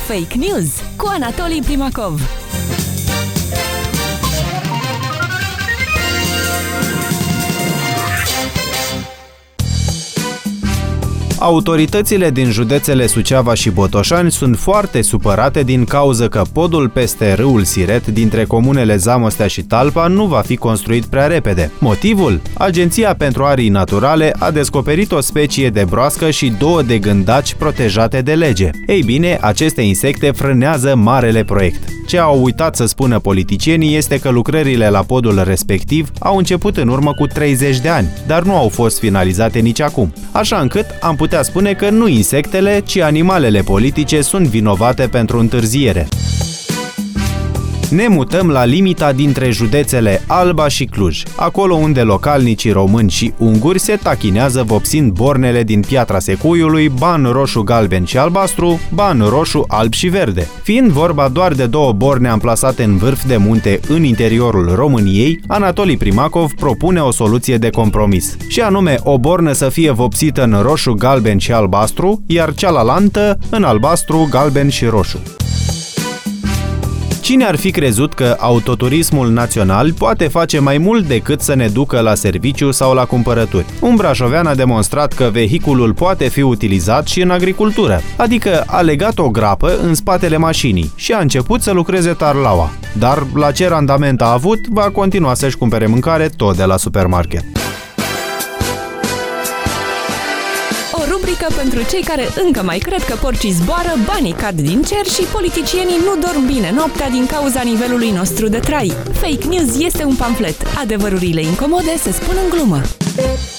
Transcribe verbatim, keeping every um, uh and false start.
Fake News cu Anatolii Primakov. Autoritățile din județele Suceava și Botoșani sunt foarte supărate din cauză că podul peste râul Siret dintre comunele Zamostea și Talpa nu va fi construit prea repede. Motivul? Agenția pentru Arii Naturale a descoperit o specie de broască și două de gândaci protejate de lege. Ei bine, aceste insecte frânează marele proiect. Ce au uitat să spună politicienii este că lucrările la podul respectiv au început în urmă cu treizeci de ani, dar nu au fost finalizate nici acum. Așa încât am putea spune că nu insectele, ci animalele politice sunt vinovate pentru întârziere. Ne mutăm la limita dintre județele Alba și Cluj, acolo unde localnicii români și unguri se tachinează vopsind bornele din Piatra Secuiului, ban roșu, galben și albastru, ban roșu, alb și verde. Fiind vorba doar de două borne amplasate în vârf de munte în interiorul României, Anatolii Primakov propune o soluție de compromis, și anume o bornă să fie vopsită în roșu, galben și albastru, iar cealaltă în albastru, galben și roșu. Cine ar fi crezut că autoturismul național poate face mai mult decât să ne ducă la serviciu sau la cumpărături? Un brașovean a demonstrat că vehiculul poate fi utilizat și în agricultură, adică a legat o grapă în spatele mașinii și a început să lucreze tarlaua. Dar la ce randament a avut, va continua să-și cumpere mâncare tot de la supermarket. Rubrică pentru cei care încă mai cred că porcii zboară, banii cad din cer și politicienii nu dorm bine noaptea din cauza nivelului nostru de trai. Fake News este un pamflet. Adevărurile incomode se spun în glumă.